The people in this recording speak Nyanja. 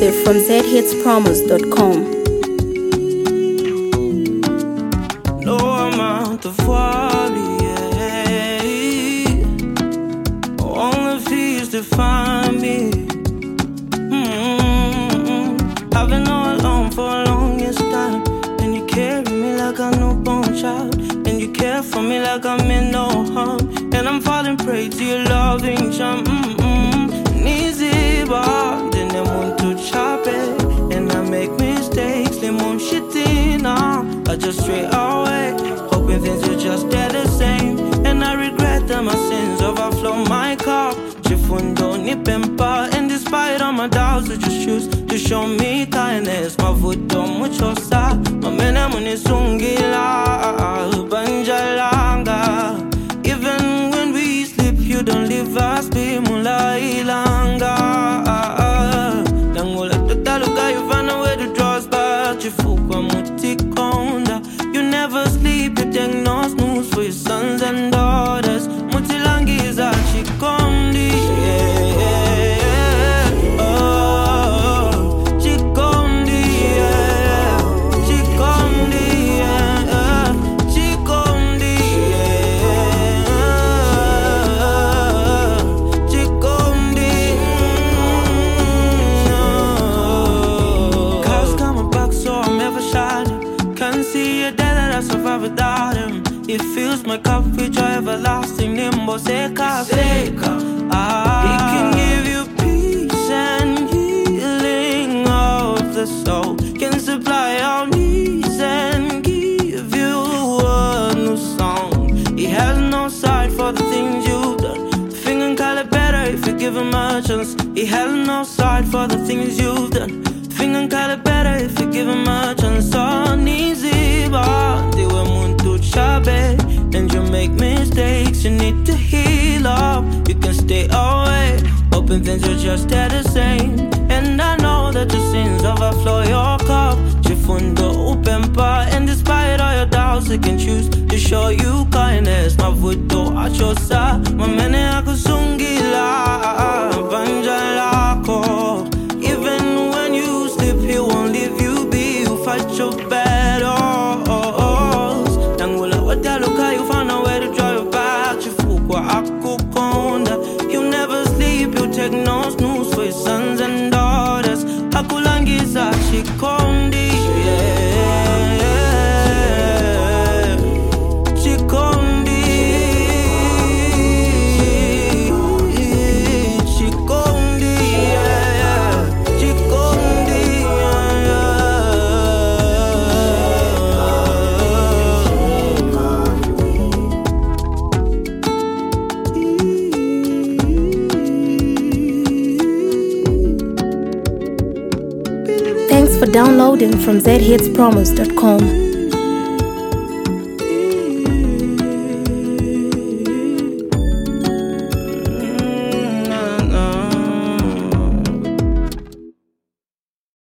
exclusive from zhitspromos.com. No amount of worry, only fears define me. I've been all alone for a longest time, and you carry me like a newborn child, and you care for me like I'm in no harm, and I'm falling prey to your loving charm. Easy, but then they want to chop it, and I make mistakes, they won't shit in. I just stray away, hoping things will just stay the same, and I regret that my sins overflow my cup. Chifundo ni pempa, and despite all my doubts, I just choose to show me kindness. Mavuto mucho sa, mamena muni sungila, banjalanga. Even when we sleep, you don't leave us, be mula ilanga. Nangula tutaluka, you find a way to draw us back. Chifukwa mutikonda, you never sleep, you take no snooze for your sons and daughters. Mutilangiza chikondi, without him. It fills my cup with joy everlasting. Limbo seka. He can give you peace and healing of the soul. Can supply all needs and give you a new song. He has no side for the things you've done. Finger and call it better if you give him a chance. He has no side for the things you've done. Finger and call it better if you give him a chance. On easy, but they were muntu chabe, and you make mistakes. You need to heal up. You can stay away, hoping things will just stay the same. And I know that your sins overflow your cup. Chifundo upempa, and despite all your doubts, I can choose to show you kindness. Mavuto achosa, mamene akusungila, banjalako. Even when you sleep, he won't leave you be. You fight your battles. Nangula wataluka, you find a way to draw you back. Chifukwa akukonda, you never sleep, you take no snooze for your sons and daughters. Akulangiza chikondi, chikondi. Thanks for downloading from zhitspromos.com.